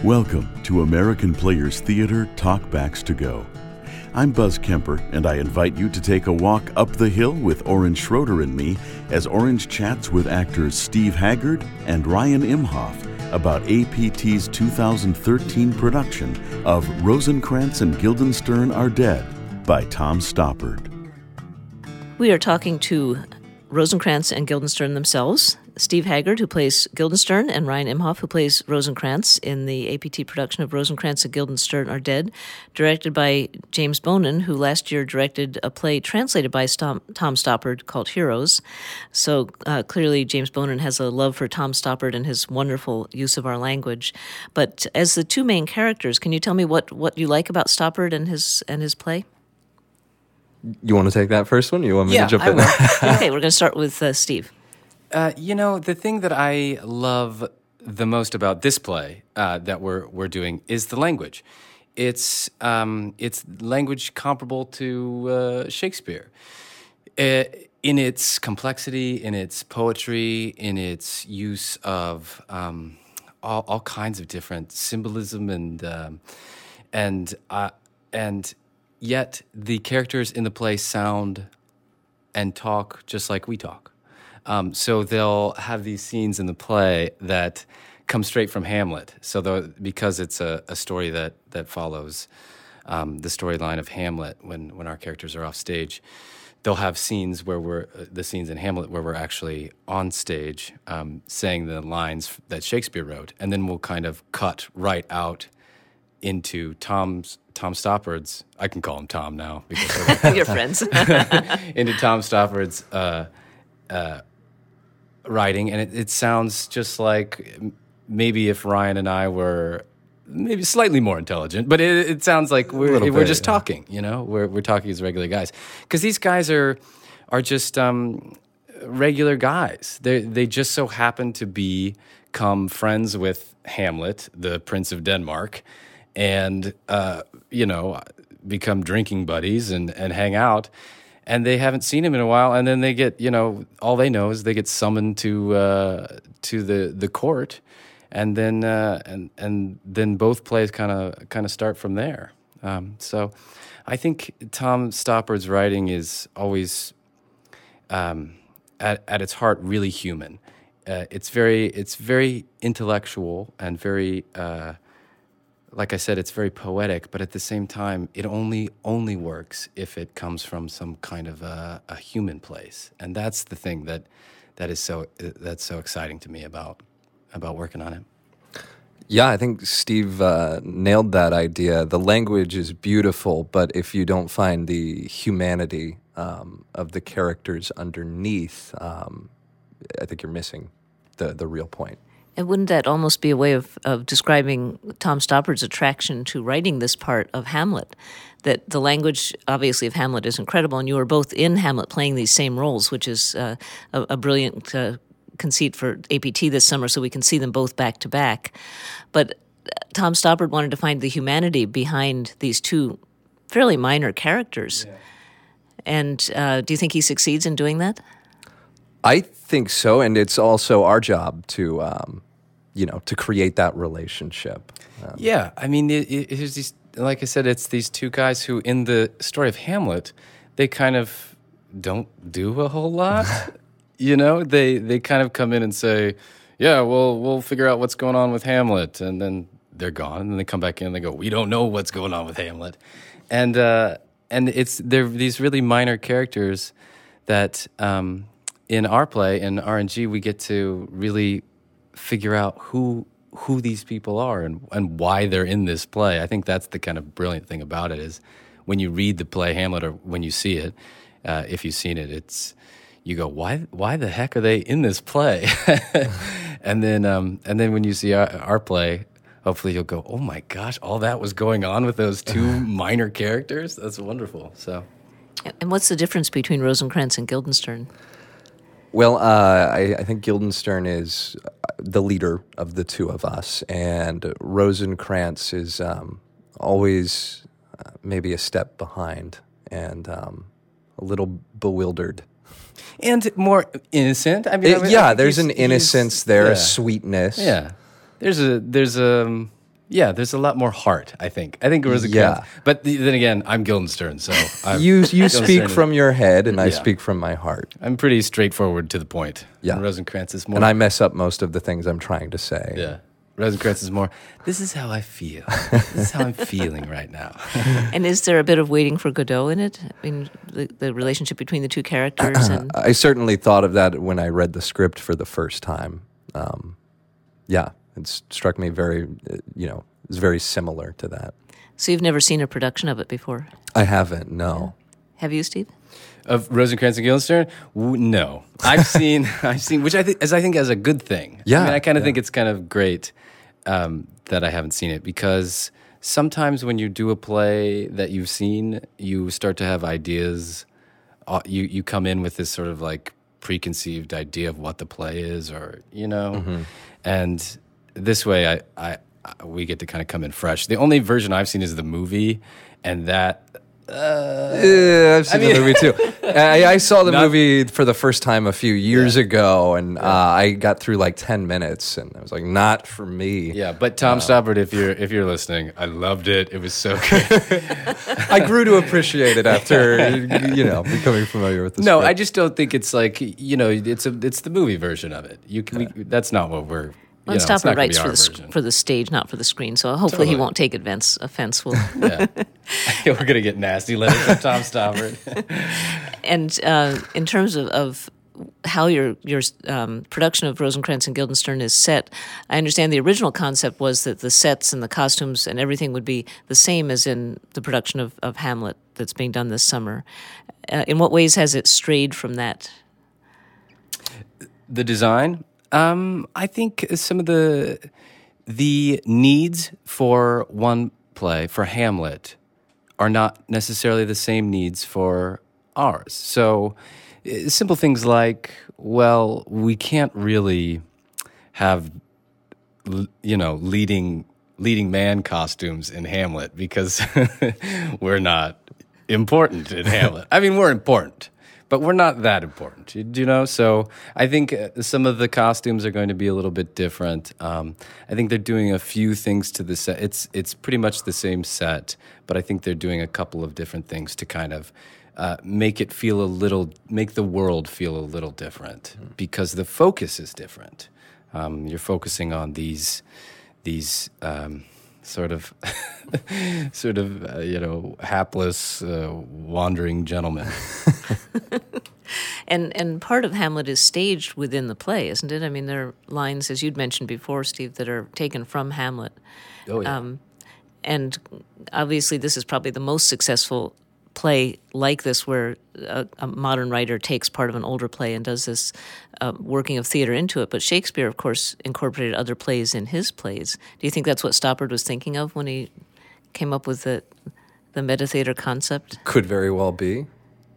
Welcome to American Players Theater Talkbacks to Go. I'm Buzz Kemper, and I invite you to take a walk up the hill with Orange Schroeder and me as Orange chats with actors Steve Haggard and Ryan Imhoff about APT's 2013 production of Rosencrantz and Guildenstern Are Dead by Tom Stoppard. We are talking to Rosencrantz and Guildenstern themselves, Steve Haggard, who plays Guildenstern, and Ryan Imhoff, who plays Rosencrantz in the APT production of Rosencrantz and Guildenstern Are Dead, directed by James Bonin, who last year directed a play translated by Tom Stoppard called Heroes. So clearly James Bonin has a love for Tom Stoppard and his wonderful use of our language. But as the two main characters, can you tell me what you like about Stoppard and his play? You want to take that first one? You want me to jump in? Okay, we're going to start with Steve. The thing that I love the most about this play that we're doing is the language. It's language comparable to Shakespeare in its complexity, in its poetry, in its use of all kinds of different symbolism and yet the characters in the play sound and talk just like we talk. So they'll have these scenes in the play that come straight from Hamlet. So because it's a story that follows the storyline of Hamlet when our characters are off stage, they'll have scenes where the scenes in Hamlet where we're actually on stage saying the lines that Shakespeare wrote, and then we'll kind of cut right out into Tom Stoppard's. I can call him Tom now because you're friends. Into Tom Stoppard's writing, and it sounds just like maybe if Ryan and I were maybe slightly more intelligent, but it sounds like we're just talking. You know, we're talking as regular guys, because these guys are just regular guys. They just so happen to become friends with Hamlet, the Prince of Denmark, and become drinking buddies and hang out. And they haven't seen him in a while, and then they get, all they know is they get summoned to the court, and then both plays kind of start from there. So I think Tom Stoppard's writing is always at its heart really human. It's very intellectual and very like I said, it's very poetic, but at the same time, it only works if it comes from some kind of a human place, and that's the thing that's so exciting to me about working on it. Yeah, I think Steve nailed that idea. The language is beautiful, but if you don't find the humanity of the characters underneath, I think you're missing the real point. And wouldn't that almost be a way of describing Tom Stoppard's attraction to writing this part of Hamlet? That the language, obviously, of Hamlet is incredible, and you are both in Hamlet playing these same roles, which is a brilliant conceit for APT this summer, so we can see them both back to back. But Tom Stoppard wanted to find the humanity behind these two fairly minor characters. Yeah. And do you think he succeeds in doing that? I think so, and it's also our job to to create that relationship. Yeah, I mean, it's these, like I said, it's these two guys who, in the story of Hamlet, they kind of don't do a whole lot. They kind of come in and say, yeah, well, we'll figure out what's going on with Hamlet, and then they're gone, and then they come back in and they go, we don't know what's going on with Hamlet. And they're these really minor characters that in our play, in RNG, we get to really figure out who these people are and why they're in this play. I think that's the kind of brilliant thing about it, is when you read the play Hamlet, or when you see it, if you've seen it, you go, why the heck are they in this play? and then when you see our play, hopefully you'll go, oh my gosh, all that was going on with those two minor characters? That's wonderful. So, and what's the difference between Rosencrantz and Guildenstern? Well, I think Guildenstern is the leader of the two of us, and Rosencrantz is always maybe a step behind and a little bewildered. And more innocent. There's an innocence there, a sweetness. Yeah. There's Yeah, there's a lot more heart, I think. I think Rosencrantz. Yeah. But then again, I'm Guildenstern, so You speak Guildenstern from your head, and I Yeah. speak from my heart. I'm pretty straightforward to the point. Yeah. And Rosencrantz is more. And I mess up most of the things I'm trying to say. Yeah. Rosencrantz is more. This is how I feel. This is how I'm feeling right now. And is there a bit of Waiting for Godot in it? I mean, the relationship between the two characters and I certainly thought of that when I read the script for the first time. Yeah, it struck me very, it's very similar to that. so you've never seen a production of it before. I haven't, no. Have you, Steve? Of Rosencrantz and Guildenstern? No, I've seen, which I think is a good thing. Yeah, I mean, I kind of yeah. think it's kind of great that I haven't seen it, because sometimes when you do a play that you've seen, you start to have ideas. You come in with this sort of like preconceived idea of what the play is, or and this way we get to kind of come in fresh. The only version I've seen is the movie, and that. I've seen the movie too. I saw the movie for the first time a few years ago, and I got through like 10 minutes, and I was like, not for me. Yeah, but Tom Stoppard, if you're listening, I loved it. It was so good. I grew to appreciate it after, becoming familiar with the No, script. I just don't think it's like it's the movie version of it. That's not what we're. Well, it's not Stopper gonna writes be for our the version. for the stage, not for the screen. So hopefully he Totally. won't take offense. We'll Yeah. We're gonna get nasty letters from Tom Stoppard. And in terms of how your production of Rosencrantz and Guildenstern is set, I understand the original concept was that the sets and the costumes and everything would be the same as in the production of Hamlet that's being done this summer. In what ways has it strayed from that? The design, I think some of the needs for one play, for Hamlet, are not necessarily the same needs for ours. So simple things like, well, we can't really have leading man costumes in Hamlet because we're not important in Hamlet. I mean, we're important, but we're not that important, So I think some of the costumes are going to be a little bit different. I think they're doing a few things to the set. It's pretty much the same set, but I think they're doing a couple of different things to kind of make the world feel a little different, because the focus is different. You're focusing on these sort of hapless wandering gentlemen. And part of Hamlet is staged within the play, isn't it? I mean, there are lines, as you'd mentioned before, Steve, that are taken from Hamlet. Oh yeah. And obviously, this is probably the most successful play like this, where a modern writer takes part of an older play and does this working of theater into it. But Shakespeare, of course, incorporated other plays in his plays. Do you think that's what Stoppard was thinking of when he came up with the metatheater concept? Could very well be.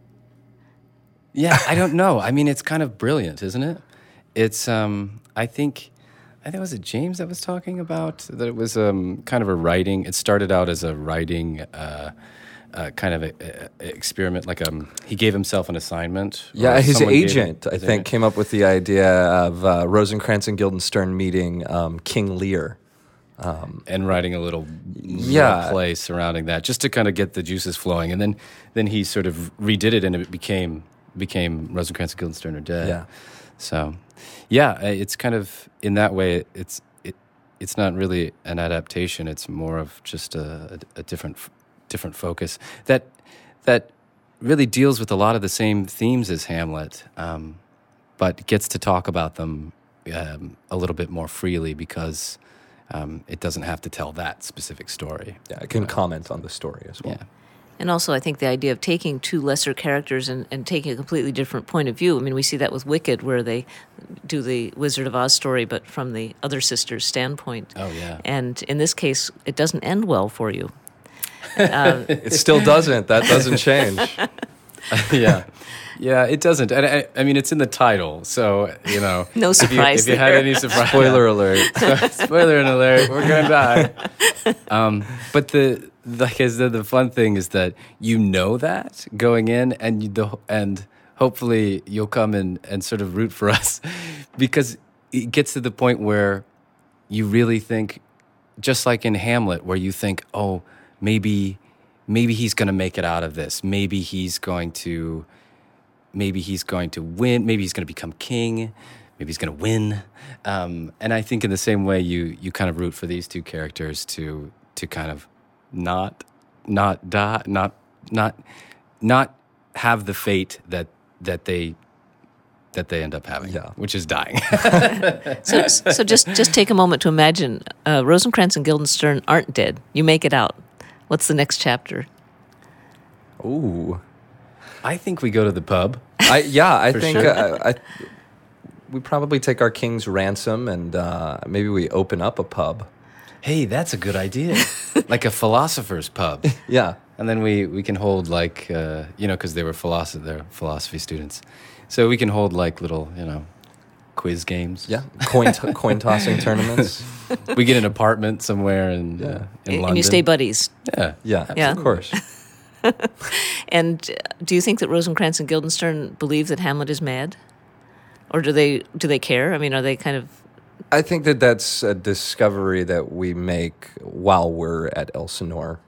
Yeah, I don't know. I mean, it's kind of brilliant, isn't it? It's I think was it James that was talking about that it was kind of a writing. It started out as a writing kind of a experiment. Like he gave himself an assignment. or Yeah, his someone gave agent, him- I think, came up with the idea of Rosencrantz and Guildenstern meeting King Lear. and writing a little play surrounding that, just to kind of get the juices flowing. And then he sort of redid it, and it became Rosencrantz and Guildenstern Are Dead. Yeah. So, yeah, it's kind of in that way. It's not really an adaptation. It's more of just a different focus that really deals with a lot of the same themes as Hamlet, but gets to talk about them a little bit more freely, because it doesn't have to tell that specific story. Yeah, I can comment on the story as well. Yeah. And also, I think the idea of taking two lesser characters and taking a completely different point of view. I mean, we see that with Wicked, where they do the Wizard of Oz story, but from the other sister's standpoint. Oh, yeah. And in this case, it doesn't end well for you. It still doesn't. That doesn't change. Yeah. Yeah, it doesn't. And I mean, it's in the title, so, No surprise If you had there. any surprise. Spoiler alert. Spoiler alert, we're going to die. But like I said, the fun thing is that you know that going in, and hopefully you'll come and sort of root for us, because it gets to the point where you really think, just like in Hamlet, where you think, oh, maybe he's going to make it out of this. Maybe he's going to win. Maybe he's going to become king. Maybe he's going to win. And I think in the same way, you kind of root for these two characters to kind of not die, not have the fate that they end up having, which is dying. So just take a moment to imagine Rosencrantz and Guildenstern aren't dead. You make it out. What's the next chapter? Ooh, I think we go to the pub. I think sure. we probably take our king's ransom and maybe we open up a pub. Hey, that's a good idea. Like a philosopher's pub. Yeah. And then we can hold like, because they're philosophy students. So we can hold like little, quiz games. Yeah, coin tossing tournaments. We get an apartment somewhere in London. And you stay buddies. Yeah, of course. And do you think that Rosencrantz and Guildenstern believe that Hamlet is mad? Or do they care? I mean, are they kind of... I think that's a discovery that we make while we're at Elsinore.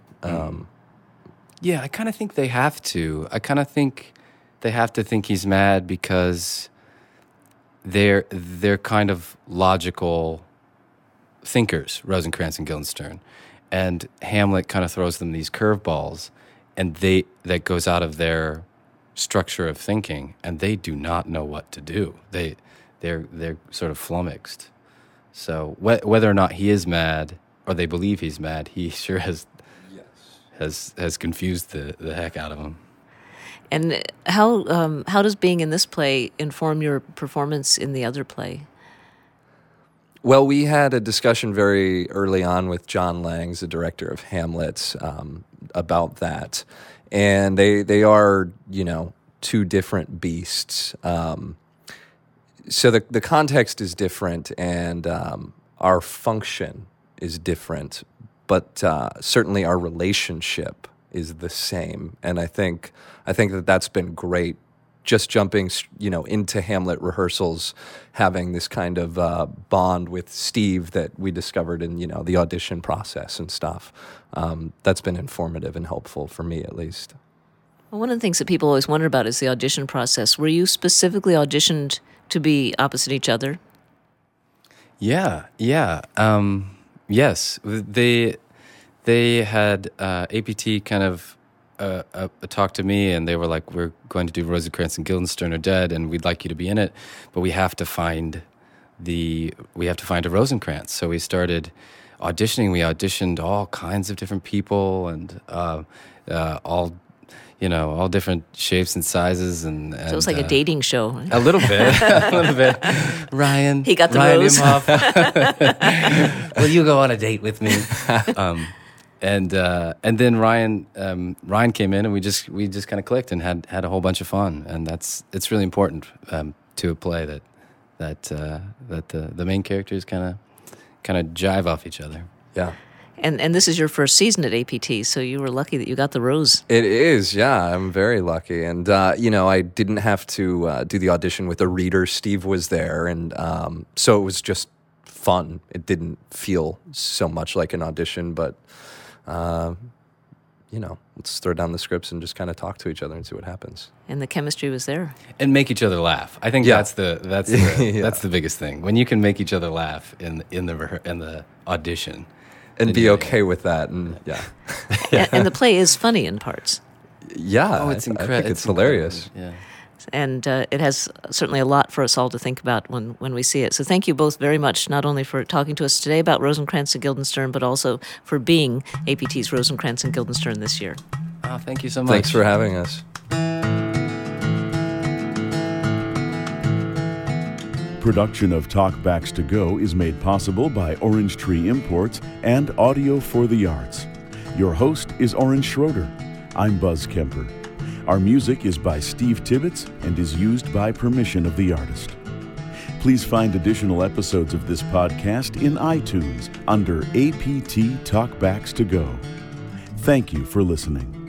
Yeah, I kind of think they have to. I kind of think they have to think he's mad because they're kind of logical thinkers, Rosencrantz and Guildenstern, and Hamlet kind of throws them these curveballs, and that goes out of their structure of thinking, and they do not know what to do. They're sort of flummoxed. So whether or not he is mad or they believe he's mad, he sure has confused the heck out of them. And how does being in this play inform your performance in the other play? Well, we had a discussion very early on with John Langs, the director of Hamlet, about that. And they are, two different beasts. So the context is different, and our function is different, but certainly our relationship is the same. And I think that's been great. Just jumping, into Hamlet rehearsals, having this kind of bond with Steve that we discovered in, the audition process and stuff. That's been informative and helpful for me, at least. Well, one of the things that people always wonder about is the audition process. Were you specifically auditioned to be opposite each other? Yeah. Yes, they had APT kind of talk to me, and they were like, "We're going to do Rosencrantz and Guildenstern are dead, and we'd like you to be in it, but we have to find a Rosencrantz." So we started auditioning. We auditioned all kinds of different people, and all different shapes and sizes, and so it was like a dating show. A little bit. Ryan, he got the Ryan rose. Imhoff. Will you go on a date with me? And then Ryan came in, and we just kind of clicked and had a whole bunch of fun, and it's really important to a play that the main characters kind of jive off each other. Yeah. And this is your first season at APT, so you were lucky that you got the rose. It is, yeah. I'm very lucky. And, I didn't have to do the audition with a reader. Steve was there, and so it was just fun. It didn't feel so much like an audition, but, let's throw down the scripts and just kind of talk to each other and see what happens. And the chemistry was there. And make each other laugh. I think that's the biggest thing. When you can make each other laugh in the audition. And be okay with that, and yeah. And the play is funny in parts. Yeah, it's incredible. I think it's hilarious. Yeah. And it has certainly a lot for us all to think about when we see it. So thank you both very much, not only for talking to us today about Rosencrantz and Guildenstern, but also for being APT's Rosencrantz and Guildenstern this year. Oh, thank you so much. Thanks for having us. Production of Talkbacks to Go is made possible by Orange Tree Imports and Audio for the Arts. Your host is Oren Schroeder. I'm Buzz Kemper. Our music is by Steve Tibbetts and is used by permission of the artist. Please find additional episodes of this podcast in iTunes under APT Talkbacks to Go. Thank you for listening.